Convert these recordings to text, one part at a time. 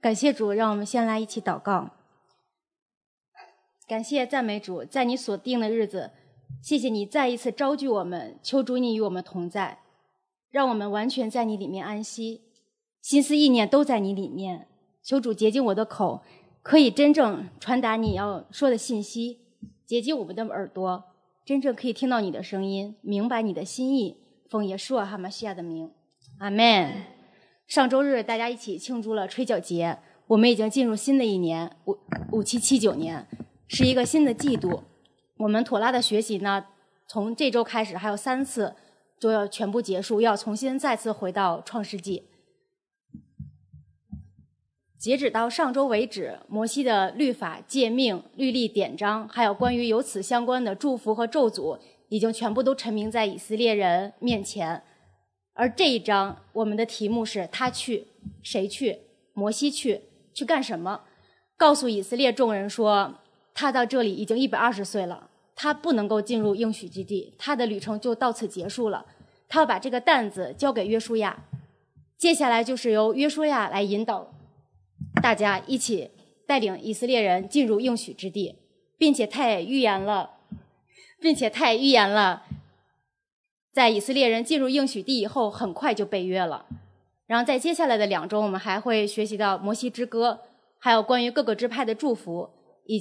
感谢主，让我们先来一起祷告。感谢赞美主，在你所定的日子，谢谢你再一次招聚我们，求主你与我们同在，让我们完全在你里面安息，心思意念都在你里面。求主洁净我的口，可以真正传达你要说的信息，洁净我们的耳朵，真正可以听到你的声音，明白你的心意。奉耶稣哈马西亚的名，阿们。上周日大家一起庆祝了吹角节，我们已经进入新的一年5779年，是一个新的季度。我们妥拉的学习呢，从这周开始还有3次就要全部结束，要重新再次回到创世纪。截止到上周为止，摩西的律法、诫命、律例、典章，还有关于由此相关的祝福和咒诅，已经全部都陈明在以色列人面前。而这一章我们的题目是他去，谁去？摩西去干什么？告诉以色列众人说，他到这里已经120岁了，他不能够进入应许之地，他的旅程就到此结束了。他要把这个担子交给约书亚，接下来就是由约书亚来引导大家一起带领以色列人进入应许之地，并且他也预言了在以色列人进入应许地以后很快就被约了。然后在接下来的2周，我们还会学习到摩西之歌，还有关于各个支派的祝福，以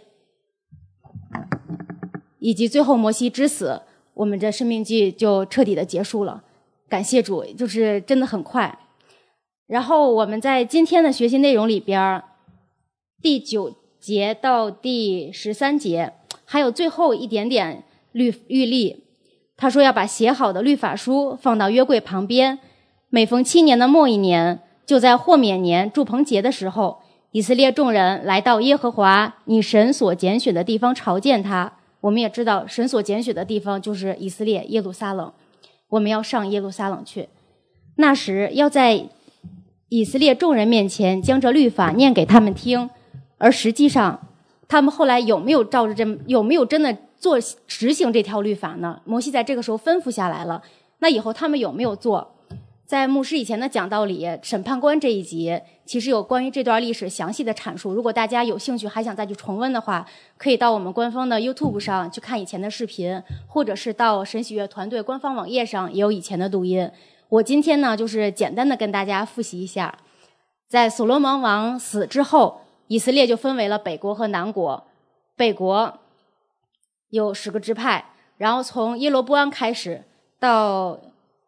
及最后摩西之死，我们这生命记就彻底的结束了。感谢主，就是真的很快。然后我们在今天的学习内容里边，第9节到第13节，还有最后一点点律例。他说要把写好的律法书放到约柜旁边，每逢7年的末一年，就在豁免年住棚节的时候，以色列众人来到耶和华你神所拣选的地方朝见他。我们也知道神所拣选的地方就是以色列耶路撒冷，我们要上耶路撒冷去。那时要在以色列众人面前将这律法念给他们听，而实际上他们后来有没有真的执行这条律法呢？摩西在这个时候吩咐下来了，那以后他们有没有做？在牧师以前的讲道里，审判官这一集其实有关于这段历史详细的阐述，如果大家有兴趣还想再去重温的话，可以到我们官方的 YouTube 上去看以前的视频，或者是到神喜悦团队官方网页上也有以前的录音。我今天呢就是简单的跟大家复习一下。在所罗门王死之后，以色列就分为了北国和南国。北国有10个支派，然后从耶罗波安开始到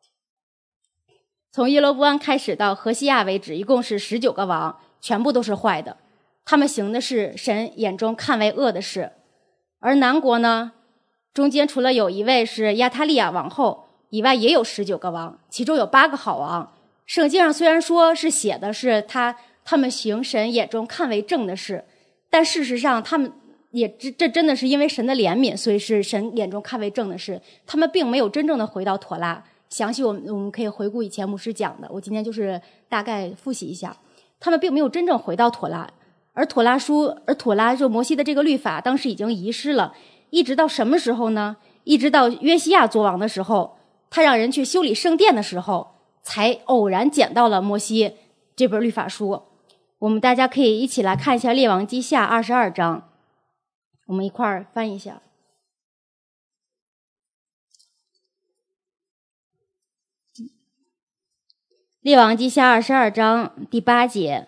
何西亚为止，一共是19个王，全部都是坏的，他们行的是神眼中看为恶的事。而南国呢，中间除了有一位是亚他利亚王后以外，也有19个王，其中有8个好王。圣经上虽然说是写的是他们行神眼中看为正的事，但事实上他们这真的是因为神的怜悯，所以是神眼中看为正的事，他们并没有真正的回到妥拉。详细我们可以回顾以前牧师讲的，我今天就是大概复习一下，他们并没有真正回到妥拉。而妥拉就摩西的这个律法当时已经遗失了，一直到什么时候呢？一直到约西亚作王的时候，他让人去修理圣殿的时候，才偶然捡到了摩西这本律法书。我们大家可以一起来看一下列王记下22章，我们一块儿翻一下。列王记下22章第8节，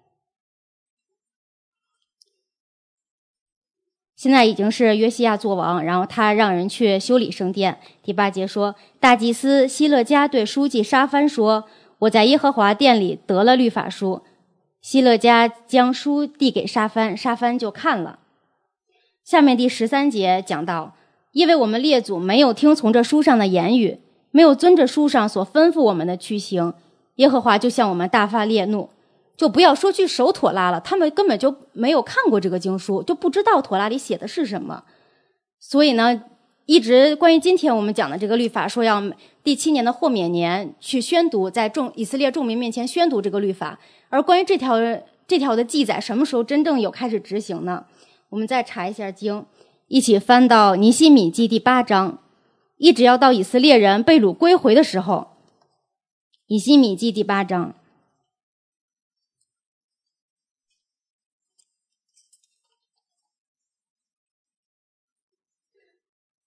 现在已经是约西亚作王，然后他让人去修理圣殿。第8节说，大祭司希勒家对书记沙番说，我在耶和华殿里得了律法书。希勒家将书递给沙番，沙番就看了。下面第13节讲到，因为我们列祖没有听从这书上的言语，没有遵着书上所吩咐我们的去行，耶和华就向我们大发烈怒。就不要说去守妥拉了，他们根本就没有看过这个经书，就不知道妥拉里写的是什么。所以呢，一直关于今天我们讲的这个律法，说要第7年的豁免年去宣读，在以色列众民面前宣读这个律法。而关于这条的记载什么时候真正有开始执行呢？我们再查一下经，一起翻到尼希米记第8章，一直要到以色列人被掳归回的时候。尼希米记第8章，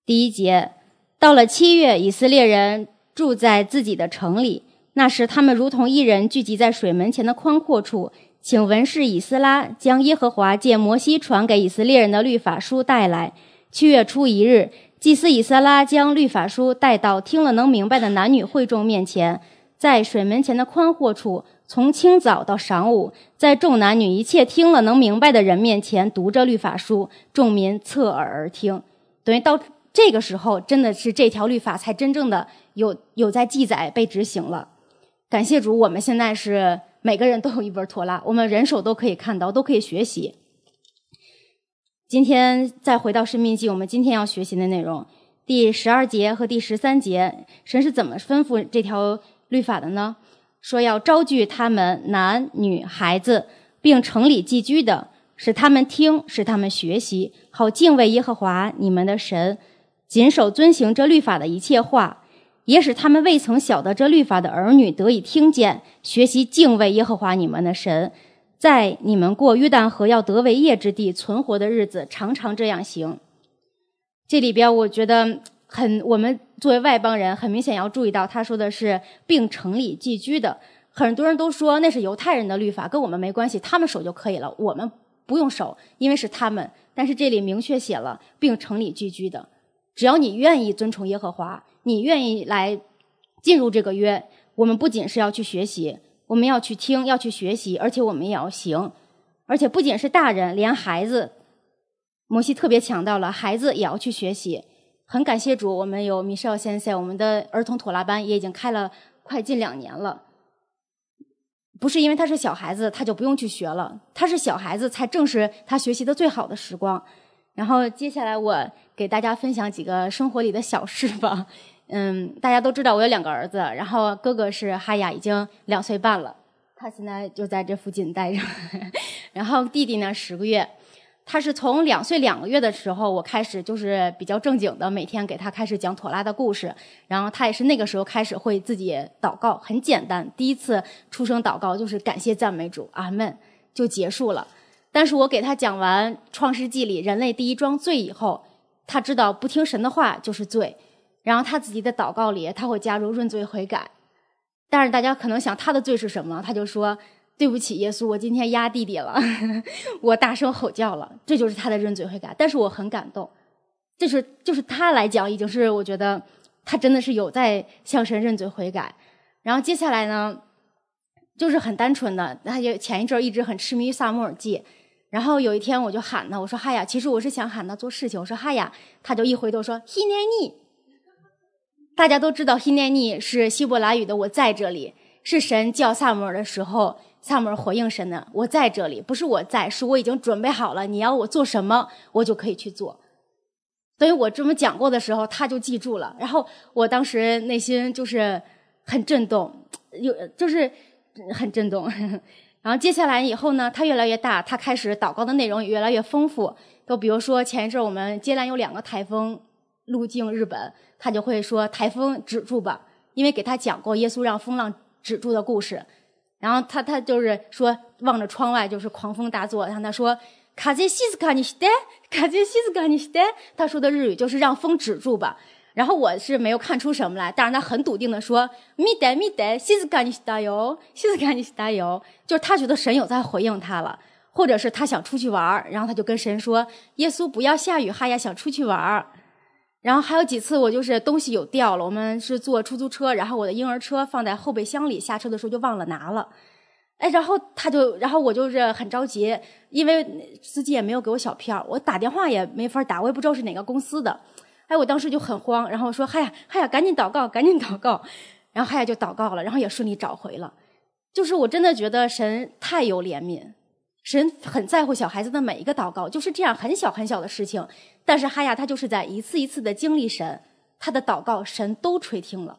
第1节，到了7月，以色列人住在自己的城里，那时他们如同一人聚集在水门前的宽阔处，请文士以斯拉将耶和华借摩西传给以色列人的律法书带来。7月初1日，祭司以斯拉将律法书带到听了能明白的男女会众面前，在水门前的宽阔处，从清早到晌午，在众男女一切听了能明白的人面前读着律法书，众民侧耳而听。等于到这个时候，真的是这条律法才真正的有在记载被执行了。感谢主，我们现在是每个人都有一本妥拉，我们人手都可以看到，都可以学习。今天再回到申命记，我们今天要学习的内容，第12节和第13节，神是怎么吩咐这条律法的呢？说要招聚他们男女孩子，并城里寄居的，使他们听，使他们学习，好敬畏耶和华你们的神，谨守遵行这律法的一切话，也使他们未曾晓得这律法的儿女得以听见，学习敬畏耶和华你们的神，在你们过约旦河要得为业之地存活的日子，常常这样行。这里边我觉得我们作为外邦人很明显要注意到，他说的是并城里寄居的。很多人都说那是犹太人的律法，跟我们没关系，他们守就可以了，我们不用守，因为是他们。但是这里明确写了并城里寄居的，只要你愿意遵从耶和华，你愿意来进入这个约，我们不仅是要去学习，我们要去听，要去学习，而且我们也要行。而且不仅是大人，连孩子，摩西特别强调了孩子也要去学习。很感谢主，我们有米少先生，我们的儿童妥拉班也已经开了快近2年了。不是因为他是小孩子他就不用去学了，他是小孩子才正是他学习的最好的时光。然后接下来我给大家分享几个生活里的小事吧。大家都知道我有2个儿子，然后哥哥是哈雅，已经2岁半了，他现在就在这附近待着。然后弟弟呢10个月，他是从2岁2个月的时候，我开始就是比较正经的每天给他开始讲妥拉的故事，然后他也是那个时候开始会自己祷告，很简单，第一次出声祷告就是感谢赞美主，阿们，就结束了。但是我给他讲完创世纪里人类第1桩罪以后，他知道不听神的话就是罪，然后他自己的祷告里他会加入认罪悔改。但是大家可能想他的罪是什么，他就说对不起耶稣，我今天压弟弟了我大声吼叫了，这就是他的认罪悔改。但是我很感动，就是他来讲已经是我觉得他真的是有在向神认罪悔改。然后接下来呢就是很单纯的，他也前一阵一直很痴迷于撒母耳记，然后有一天我就喊他，我说哈呀，其实我是想喊他做事情，我说哈呀，他就一回头说 Hineni。 大家都知道 Hineni 是希伯来语的我在这里，是神叫撒母耳的时候，撒母耳回应神的我在这里，不是我在，是我已经准备好了，你要我做什么我就可以去做。等于我这么讲过的时候他就记住了，然后我当时内心就是很震动，就是很震动然后接下来以后呢，他越来越大，他开始祷告的内容也越来越丰富，都比如说前一阵我们接连有2个台风路经日本，他就会说台风止住吧，因为给他讲过耶稣让风浪止住的故事。然后他就是说望着窗外就是狂风大作，然后他说風静かにして、風静かにして，他说的日语就是让风止住吧。然后我是没有看出什么来，但是他很笃定的说見て見て静かにしたよ、静かにしたよ，就是他觉得神有在回应他了。或者是他想出去玩，然后他就跟神说耶稣不要下雨，哈呀想出去玩。然后还有几次我就是东西有掉了，我们是坐出租车，然后我的婴儿车放在后备箱里，下车的时候就忘了拿了。然后我就是很着急，因为司机也没有给我小票，我打电话也没法打，我也不知道是哪个公司的。我当时就很慌，然后我说嗨呀赶紧祷告赶紧祷告，然后嗨呀就祷告了，然后也顺利找回了。就是我真的觉得神太有怜悯，神很在乎小孩子的每一个祷告，就是这样很小很小的事情，但是哈呀他就是在一次一次的经历神，他的祷告神都垂听了。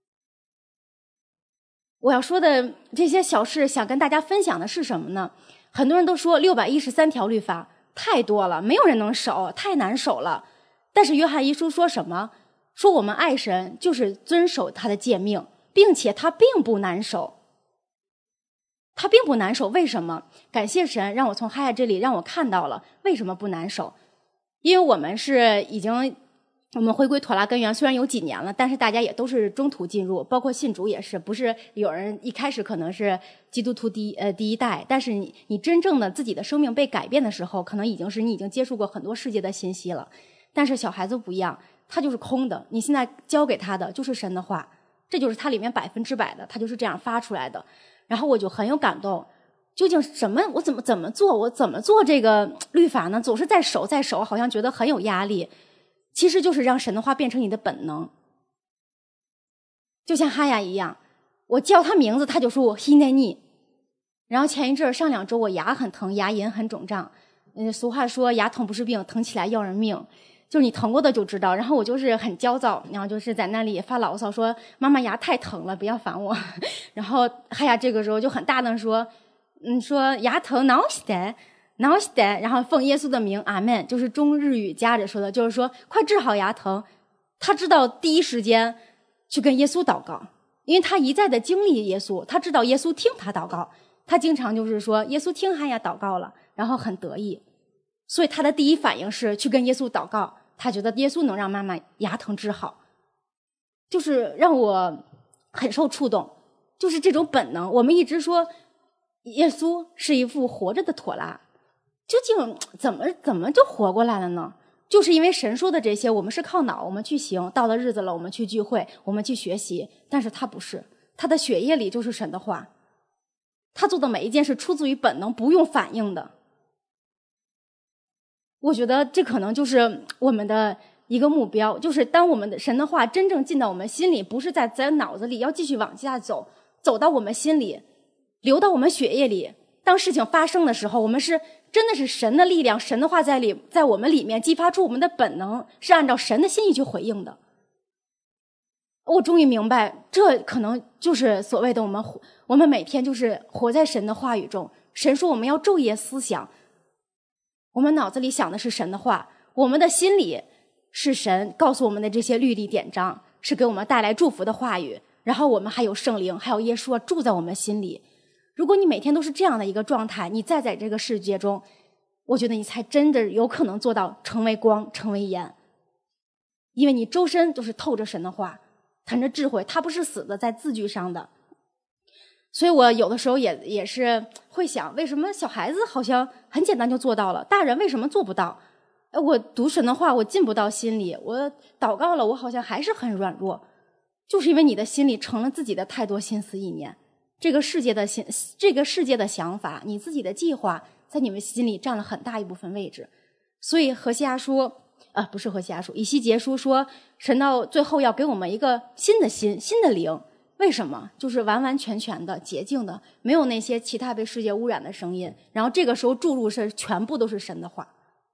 我要说的这些小事想跟大家分享的是什么呢？很多人都说613条律法太多了，没有人能守，太难守了。但是约翰一书说什么？说我们爱神就是遵守他的诫命，并且他并不难守。他并不难守，为什么？感谢神让我从哈雅这里让我看到了为什么不难守。因为我们是已经我们回归妥拉根源虽然有几年了，但是大家也都是中途进入，包括信主也是，不是有人一开始可能是基督徒第一代，但是你真正的自己的生命被改变的时候，可能已经是你已经接触过很多世界的信息了。但是小孩子不一样，他就是空的，你现在教给他的就是神的话，这就是他里面100%的，他就是这样发出来的。然后我就很有感动，究竟我怎么做，我怎么做这个律法呢？总是在守，好像觉得很有压力。其实就是让神的话变成你的本能，就像哈雅一样，我叫他名字他就说我希内尼。然后前一阵上2周我牙很疼，牙龈很肿胀，俗话说牙疼不是病，疼起来要人命，就是你疼过的就知道。然后我就是很焦躁，然后就是在那里发牢骚说妈妈牙太疼了，不要烦我。然后哈雅这个时候就很大声说说牙疼挠西的挠西的，然后奉耶稣的名阿门，就是中日语夹着说的，就是说快治好牙疼。他知道第一时间去跟耶稣祷告，因为他一再的经历耶稣，他知道耶稣听他祷告，他经常就是说耶稣听哈雅祷告了，然后很得意，所以他的第一反应是去跟耶稣祷告，他觉得耶稣能让妈妈牙疼治好，就是让我很受触动。就是这种本能，我们一直说耶稣是一副活着的妥拉，究竟怎么就活过来了呢？就是因为神说的这些，我们是靠脑，我们去行，到了日子了我们去聚会，我们去学习，但是他不是，他的血液里就是神的话，他做的每一件事出自于本能，不用反应的。我觉得这可能就是我们的一个目标，就是当我们的神的话真正进到我们心里，不是在脑子里，要继续往下走，走到我们心里，流到我们血液里，当事情发生的时候，我们是真的是神的力量，神的话在我们里面激发出我们的本能，是按照神的心意去回应的。我终于明白，这可能就是所谓的我们每天就是活在神的话语中。神说我们要昼夜思想，我们脑子里想的是神的话，我们的心里是神告诉我们的这些律例典章，是给我们带来祝福的话语，然后我们还有圣灵，还有耶稣住在我们心里。如果你每天都是这样的一个状态，你再在这个世界中，我觉得你才真的有可能做到成为光，成为盐。因为你周身都是透着神的话，谈着智慧，它不是死的，在字句上的。所以我有的时候也是会想，为什么小孩子好像很简单就做到了，大人为什么做不到？我读神的话，我进不到心里，我祷告了，我好像还是很软弱，就是因为你的心里成了自己的太多心思意念。这个世界的想法，你自己的计划，在你们心里占了很大一部分位置。所以何西阿书不是何西阿书，以西结书说，神到最后要给我们一个新的心，新的灵。为什么？就是完完全全的洁净的，没有那些其他被世界污染的声音。然后这个时候注入是全部都是神的话，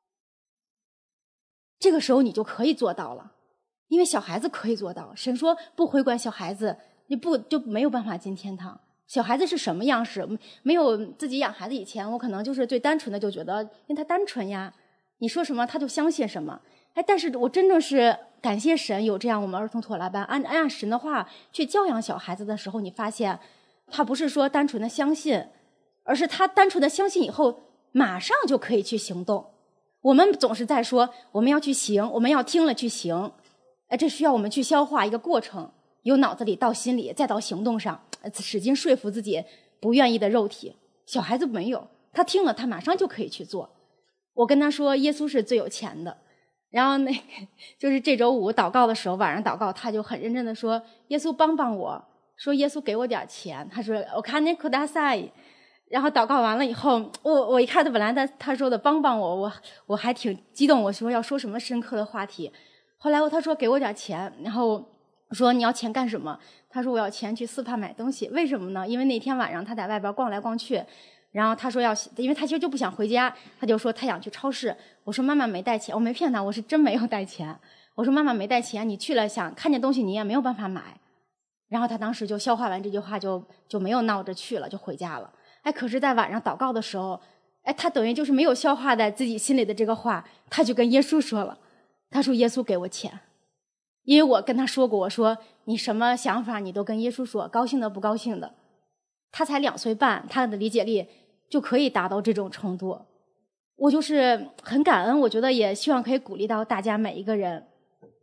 这个时候你就可以做到了，因为小孩子可以做到。神说不回管小孩子，你就没有办法进天堂。小孩子是什么样式？没有自己养孩子以前，我可能就是最单纯的就觉得，因为他单纯呀，你说什么他就相信什么。但是我真正是感谢神有这样我们儿童妥拉班，按神的话去教养小孩子的时候，你发现他不是说单纯的相信，而是他单纯的相信以后马上就可以去行动。我们总是在说我们要去行，我们要听了去行，这需要我们去消化一个过程，由脑子里到心里再到行动上，使劲说服自己不愿意的肉体。小孩子没有，他听了他马上就可以去做。我跟他说耶稣是最有钱的，然后就是这周5祷告的时候，晚上祷告，他就很认真的说耶稣帮帮我，说耶稣给我点钱，他说我看那库达塞。然后祷告完了以后，我一看他本来他说的帮帮我还挺激动，我说要说什么深刻的话题。后来他说给我点钱，然后我说你要钱干什么？他说我要钱去斯帕买东西。为什么呢？因为那天晚上他在外边逛来逛去，然后他说因为他其实就不想回家，他就说他想去超市。我说妈妈没带钱，我没骗他，我是真没有带钱。我说妈妈没带钱，你去了想看见东西你也没有办法买。然后他当时就消化完这句话就没有闹着去了，就回家了。可是在晚上祷告的时候，他等于就是没有消化在自己心里的这个话，他就跟耶稣说了。他说耶稣给我钱，因为我跟他说过，我说你什么想法你都跟耶稣说，高兴的不高兴的。他才2岁半，他的理解力就可以达到这种程度。我就是很感恩，我觉得也希望可以鼓励到大家每一个人。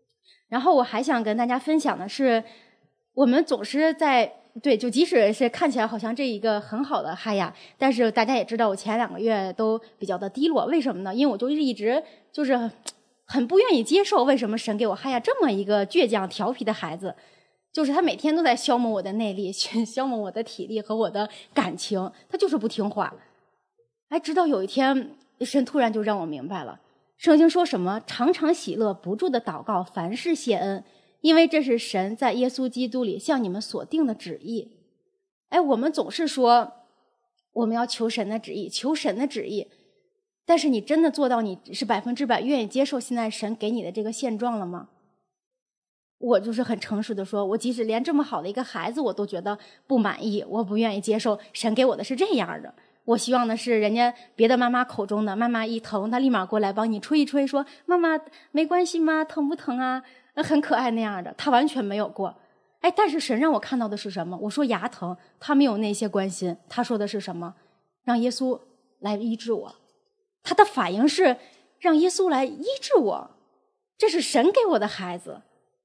然后我还想跟大家分享的是，我们总是就即使是看起来好像这一个很好的哈雅，但是大家也知道我前2个月都比较的低落，为什么呢？因为我就一直就是很不愿意接受为什么神给我哈雅这么一个倔强调皮的孩子，就是他每天都在消磨我的内力，消磨我的体力和我的感情，他就是不听话。直到有一天神突然就让我明白了，圣经说什么常常喜乐，不住的祷告，凡事谢恩，因为这是神在耶稣基督里向你们所定的旨意。我们总是说我们要求神的旨意，求神的旨意，但是你真的做到你是100%愿意接受现在神给你的这个现状了吗？我就是很诚实的说，我即使连这么好的一个孩子我都觉得不满意，我不愿意接受神给我的是这样的。我希望的是人家别的妈妈口中的妈妈一疼她立马过来帮你吹一吹，说妈妈没关系吗？疼不疼啊？很可爱那样的，她完全没有过。但是神让我看到的是什么？我说牙疼，他没有那些关心，他说的是什么？让耶稣来医治我。他的反应是让耶稣来医治我，这是神给我的孩子，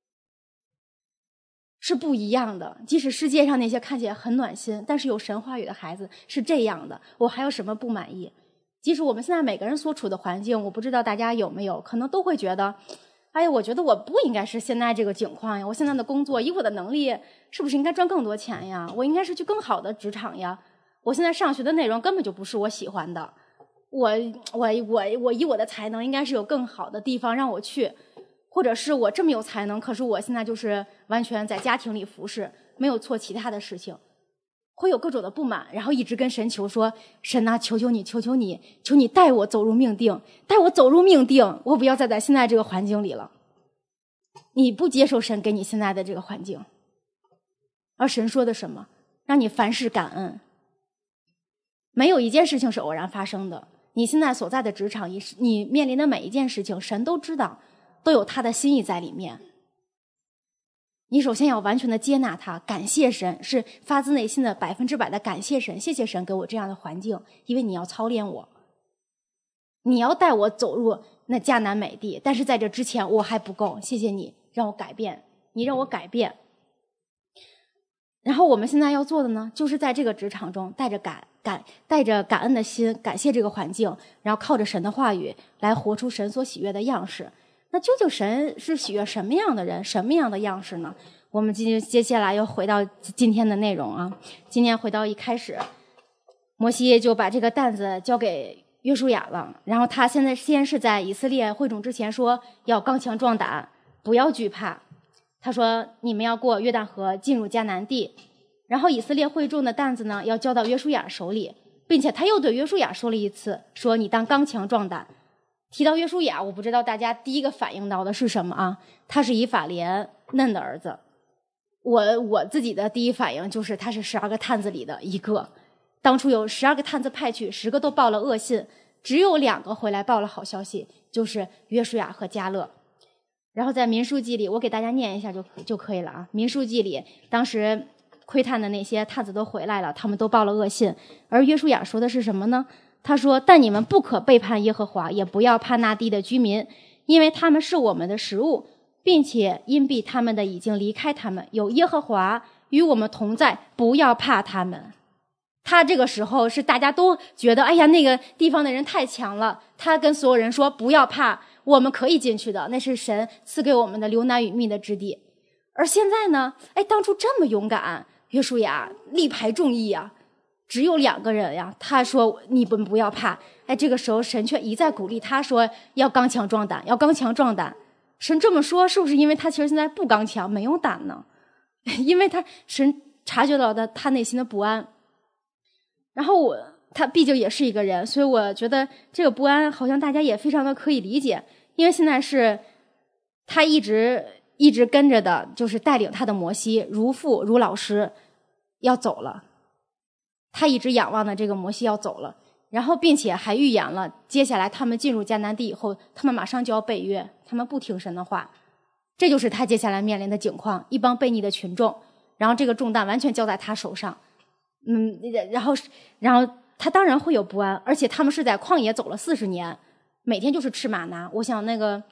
是不一样的。即使世界上那些看起来很暖心，但是有神话语的孩子是这样的，我还有什么不满意？即使我们现在每个人所处的环境，我不知道大家有没有，可能都会觉得我觉得我不应该是现在这个境况呀，我现在的工作以我的能力是不是应该赚更多钱呀？我应该是去更好的职场呀，我现在上学的内容根本就不是我喜欢的，我以我的才能应该是有更好的地方让我去，或者是我这么有才能，可是我现在就是完全在家庭里服侍，没有做其他的事情，会有各种的不满，然后一直跟神求说，神啊，求求你，求求你，求你带我走入命定，带我走入命定，我不要再在现在这个环境里了。你不接受神给你现在的这个环境，而神说的什么？让你凡事感恩。没有一件事情是偶然发生的，你现在所在的职场，你面临的每一件事情，神都知道，都有他的心意在里面。你首先要完全的接纳他，感谢神，是发自内心的100%的感谢神，谢谢神给我这样的环境，因为你要操练我，你要带我走入那迦南美地，但是在这之前我还不够，谢谢你让我改变，你让我改变。然后我们现在要做的呢，就是在这个职场中带着感恩的心，感谢这个环境，然后靠着神的话语来活出神所喜悦的样式。那究竟神是喜悦什么样的人，什么样的样式呢？我们接下来又回到今天的内容啊。今天回到一开始，摩西就把这个担子交给约书亚了，然后他先是在以色列会众之前说要刚强壮胆，不要惧怕。他说你们要过约旦河进入迦南地，然后以色列会众的担子呢要交到约书亚手里，并且他又对约书亚说了一次，说你当刚强壮胆。提到约书亚，我不知道大家第一个反应到的是什么啊？他是以法莲嫩的儿子。我自己的第一反应就是他是12个探子里的一个。当初有12个探子派去，10个都报了恶信，只有2个回来报了好消息，就是约书亚和迦勒。然后在民数记里，我给大家念一下就可以了啊。民数记里当时窥探的那些探子都回来了，他们都报了恶信，而约书亚说的是什么呢？他说，但你们不可背叛耶和华，也不要怕那地的居民，因为他们是我们的食物，并且因避他们的已经离开他们，有耶和华与我们同在，不要怕他们。他这个时候是大家都觉得那个地方的人太强了，他跟所有人说不要怕，我们可以进去的，那是神赐给我们的流奶与蜜的之地。而现在呢，当初这么勇敢，约书亚力排众议啊，只有2个人呀，他说你们不要怕。这个时候神却一再鼓励他说要刚强壮胆，要刚强壮胆。神这么说是不是因为他其实现在不刚强没有胆呢？因为神察觉到他内心的不安，然后他毕竟也是一个人，所以我觉得这个不安好像大家也非常的可以理解。因为现在是他一直跟着的，就是带领他的摩西如父如老师要走了，他一直仰望的这个摩西要走了，然后并且还预言了接下来他们进入迦南地以后，他们马上就要背约，他们不听神的话，这就是他接下来面临的境况，一帮悖逆的群众，然后这个重担完全交在他手上。然后他当然会有不安，而且他们是在旷野走了40年，每天就是吃玛拿。我想那个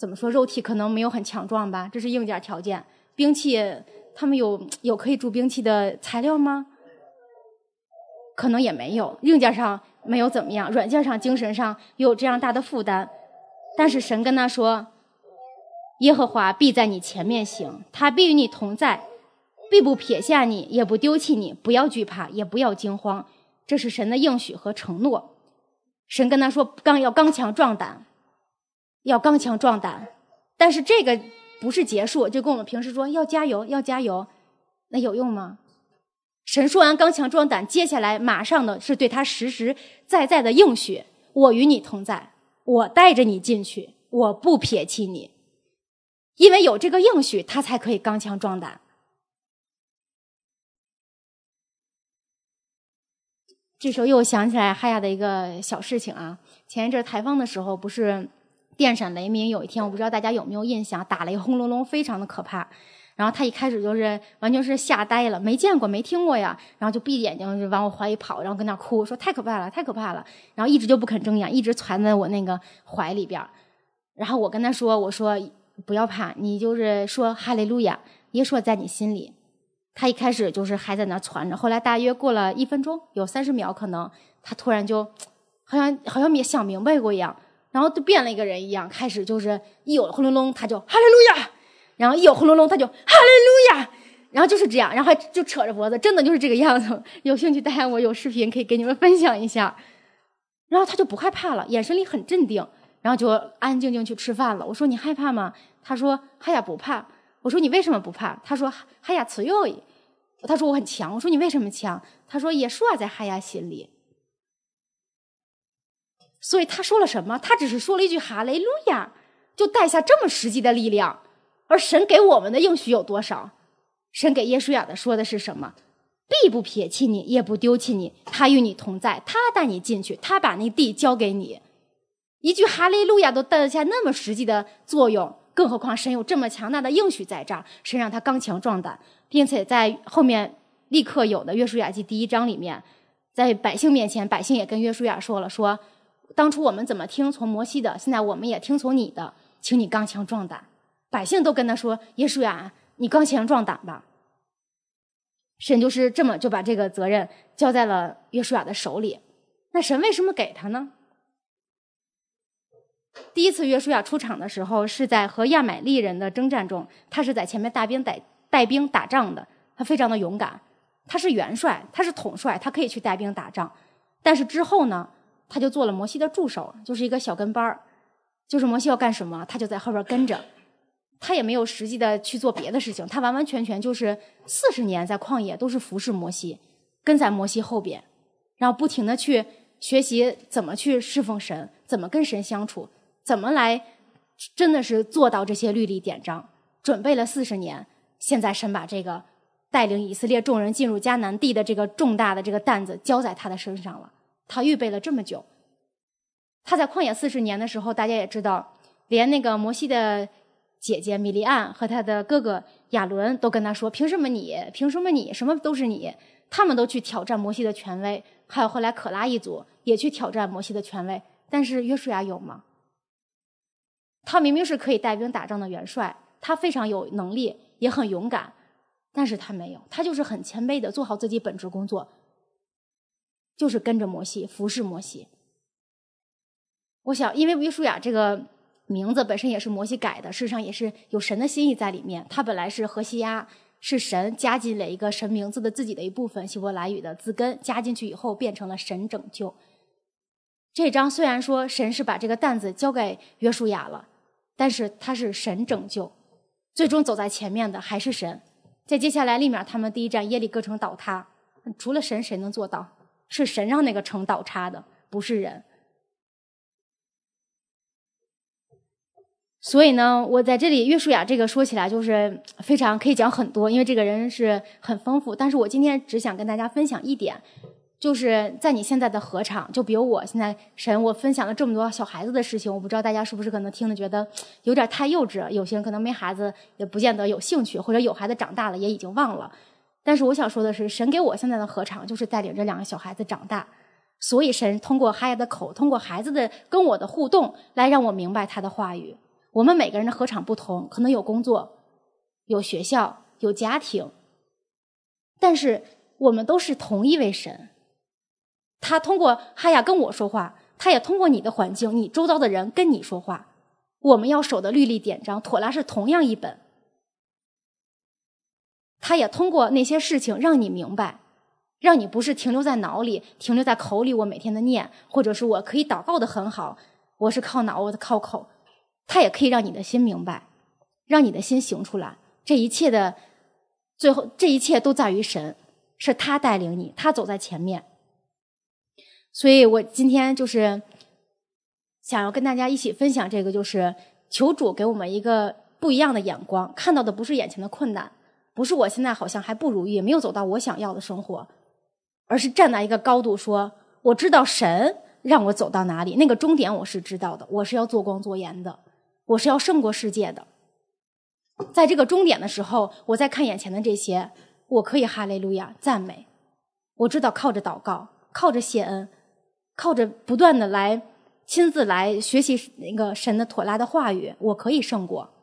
怎么说，肉体可能没有很强壮吧，这是硬件条件。兵器他们有可以铸兵器的材料吗？可能也没有，硬件上没有怎么样，软件上精神上有这样大的负担。但是神跟他说，耶和华必在你前面行，他必与你同在，必不撇下你，也不丢弃你，不要惧怕，也不要惊慌。这是神的应许和承诺。神跟他说要刚强壮胆，要刚强壮胆。但是这个不是结束，就跟我们平时说要加油要加油，那有用吗？神说完刚强壮胆，接下来马上的是对他实实在在的应许，我与你同在，我带着你进去，我不撇弃你。因为有这个应许，他才可以刚强壮胆。这时候又想起来哈雅的一个小事情啊，前一阵台风的时候不是电闪雷鸣，有一天我不知道大家有没有印象，打雷轰隆隆，非常的可怕。然后他一开始就是完全是吓呆了，没见过没听过呀，然后就闭眼睛就往我怀里跑，然后跟那哭说太可怕了太可怕了，然后一直就不肯睁眼，一直攒在我那个怀里边。然后我跟他说，我说不要怕，你就是说哈利路亚，耶稣在你心里。他一开始就是还在那攒着，后来大约过了1分钟，有30秒可能，他突然就好像也想明白过一样，然后就变了一个人一样，开始就是一有轰隆隆他就哈利路亚，然后一有轰隆隆他就哈利路亚，然后就是这样，然后还就扯着脖子，真的就是这个样子。有兴趣大家我有视频可以给你们分享一下。然后他就不害怕了，眼神里很镇定，然后就安安静静去吃饭了。我说你害怕吗？他说哈雅不怕。我说你为什么不怕？他说哈雅强。他说我很强。我说你为什么强？他说耶稣在哈雅心里。所以他说了什么？他只是说了一句哈雷路亚，就带下这么实际的力量。而神给我们的应许有多少？神给耶稣亚的说的是什么？必不撇弃你，也不丢弃你，他与你同在，他带你进去，他把那地交给你。一句哈利路亚都带得下那么实际的作用，更何况神有这么强大的应许在这儿，神让他刚强壮胆，并且在后面立刻有的约书亚记第1章里面，在百姓面前，百姓也跟约书亚说了，说当初我们怎么听从摩西的，现在我们也听从你的，请你刚强壮胆。百姓都跟他说，约书亚你刚强壮胆吧。神就是这么就把这个责任交在了约书亚的手里。那神为什么给他呢？第一次约书亚出场的时候是在和亚买利人的征战中，他是在前面带兵打仗的，他非常的勇敢，他是元帅，他是统帅，他可以去带兵打仗。但是之后呢，他就做了摩西的助手，就是一个小跟班儿，就是摩西要干什么他就在后边跟着，他也没有实际的去做别的事情，他完完全全就是40年在旷野都是服侍摩西，跟在摩西后边，然后不停的去学习怎么去侍奉神，怎么跟神相处，怎么来真的是做到这些律例典章，准备了40年。现在神把这个带领以色列众人进入迦南地的这个重大的这个担子交在他的身上了，他预备了这么久。他在旷野40年的时候，大家也知道，连那个摩西的姐姐米利暗和他的哥哥亚伦都跟他说，凭什么你什么都是你，他们都去挑战摩西的权威，还有后来可拉一族也去挑战摩西的权威。但是约书亚有吗？他明明是可以带兵打仗的元帅，他非常有能力也很勇敢，但是他没有，他就是很谦卑的做好自己本职工作，就是跟着摩西服侍摩西。我想因为约书亚这个名字本身也是摩西改的，事实上也是有神的心意在里面。他本来是何西阿，是神加进了一个神名字的自己的一部分，希伯来语的字根加进去以后变成了神拯救。这章虽然说神是把这个担子交给约书亚了，但是他是神拯救，最终走在前面的还是神。在接下来里面他们第一站耶利哥城倒塌，除了神谁能做到？是神让那个城倒塌的，不是人。所以呢，我在这里约书亚这个说起来就是非常可以讲很多，因为这个人是很丰富。但是我今天只想跟大家分享一点，就是在你现在的合场，就比如我现在我分享了这么多小孩子的事情，我不知道大家是不是可能听了觉得有点太幼稚，有些人可能没孩子也不见得有兴趣，或者有孩子长大了也已经忘了。但是我想说的是，神给我现在的合场就是带领这2个小孩子长大，所以神通过哈雅的口，通过孩子的跟我的互动来让我明白他的话语。 我们每个人的禾场不同，可能有工作，有学校，有家庭，但是我们都是同一位神。他通过哈雅跟我说话，他也通过你的环境，你周遭的人跟你说话。我们要守的律例典章，妥拉是同样一本。他也通过那些事情让你明白，让你不是停留在脑里，停留在口里，我每天的念，或者是我可以祷告的很好，我是靠脑，我靠口。他也可以让你的心明白，让你的心行出来。这一切的最后，这一切都在于神，是他带领你，他走在前面。所以我今天就是想要跟大家一起分享这个，就是求主给我们一个不一样的眼光，看到的不是眼前的困难，不是我现在好像还不如意，没有走到我想要的生活，而是站在一个高度说，我知道神让我走到哪里，那个终点我是知道的，我是要做光做盐的，我是要胜过世界的。在这个终点的时候，我在看眼前的这些，我可以哈利路亚赞美。我知道靠着祷告，靠着谢恩，靠着不断的来亲自来学习那个神的妥拉的话语，我可以胜过。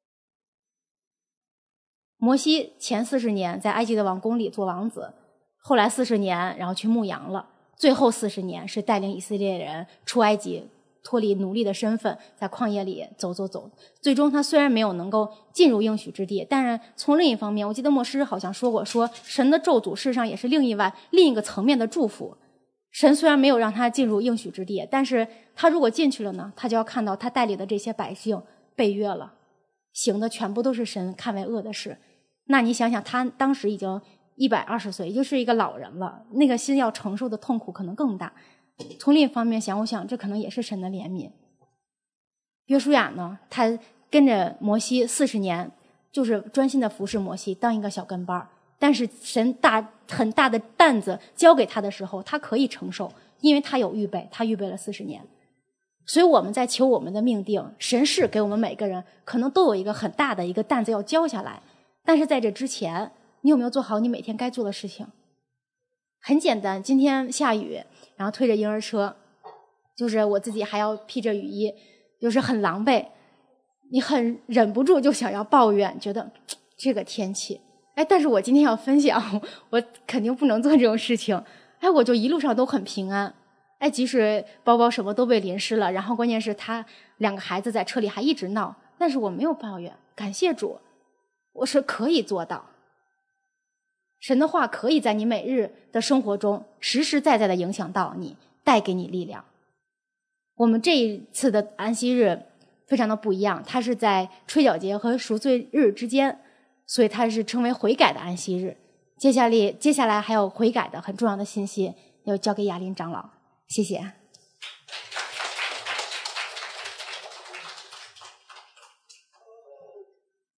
摩西前40年在埃及的王宫里做王子，后来40年然后去牧羊了，最后40年是带领以色列人出埃及，脱离奴隶的身份，在旷野里走。最终他虽然没有能够进入应许之地，但是从另一方面，我记得牧师好像说过，说神的咒诅事实上也是另一个层面的祝福。神虽然没有让他进入应许之地，但是他如果进去了呢，他就要看到他带领的这些百姓背约了，行的全部都是神看为恶的事。那你想想，他当时已经120岁，也就是一个老人了，那个心要承受的痛苦可能更大。从另一方面想，我想这可能也是神的怜悯。约书亚呢，他跟着摩西40年，就是专心的服侍摩西，当一个小跟班。但是神很大的担子交给他的时候，他可以承受，因为他有预备，他预备了40年。所以我们在求我们的命定，神是给我们每个人可能都有一个很大的一个担子要交下来，但是在这之前，你有没有做好你每天该做的事情？很简单，今天下雨，然后推着婴儿车，就是我自己还要披着雨衣，就是很狼狈，你很忍不住就想要抱怨，觉得这个天气。但是我今天要分享，我肯定不能做这种事情。我就一路上都很平安。即使包包什么都被淋湿了，然后关键是他2个孩子在车里还一直闹，但是我没有抱怨，感谢主，我是可以做到。神的话可以在你每日的生活中实实在在的影响到你，带给你力量。我们这一次的安息日非常的不一样，它是在吹角节和赎罪日之间，所以它是称为悔改的安息日。接下来还有悔改的很重要的信息要交给雅琳长老，谢谢。